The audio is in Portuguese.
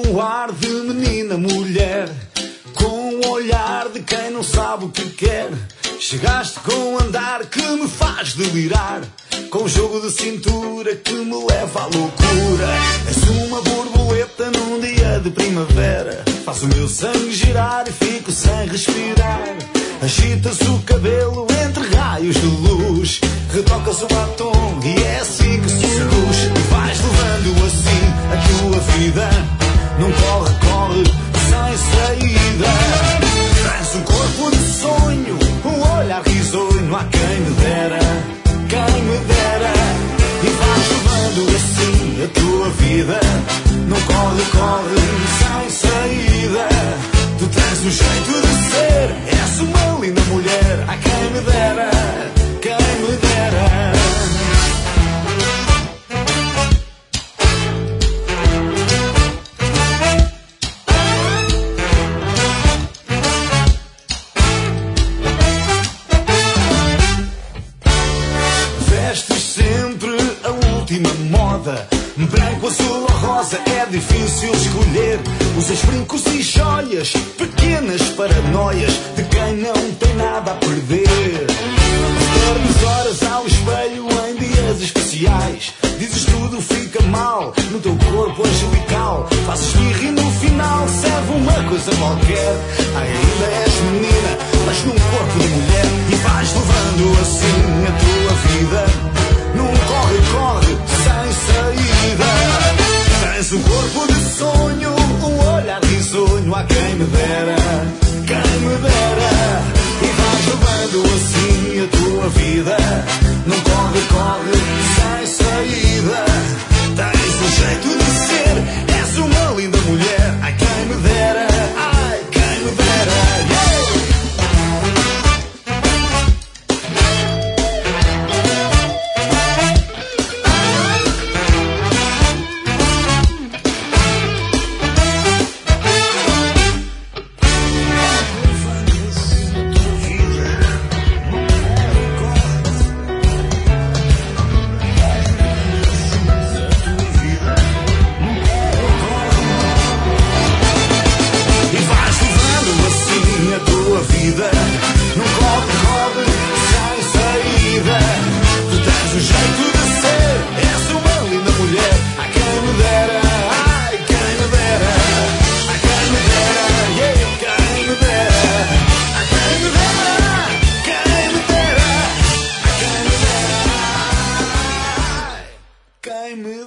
um ar de menina mulher, com um olhar de quem não sabe o que quer. Chegaste com um andar que me faz delirar, com um jogo de cintura que me leva à loucura. És uma borboleta num dia de primavera, faz o meu sangue girar e fico sem respirar. Agitas o cabelo entre raios de luz, retocas o batom e é assim que se seduz. E vais levando assim a tua vida num corre-corre sem saída. Tens um corpo de sonho, um olhar risonho, há quem me dera, quem me dera. E vais levando assim a tua vida num corre-corre sem saída. Tu tens um jeito de ser, és uma linda mulher, há quem me dera, quem me dera. Vestes sempre a última moda, branco, azul ou rosa, é difícil escolher. Usas brincos e joias, pequenas paranoias de quem não tem nada a perder. Perdes horas ao espelho em dias especiais, dizes tudo fica mal no teu corpo angelical. Fazes birra e no final serve uma coisa qualquer. Ainda és menina, mas num corpo de mulher. E vais levando assim a tua vida num corre-corre sem saída. Tens um corpo de sonho, um olhar risonho, há quem me dera, quem me dera. E vais levando assim a tua vida num corre-corre sem saída. Tens um jeito de ser, és uma linda mulher, ai quem me dera, ai quem me dera, yeah! Quem me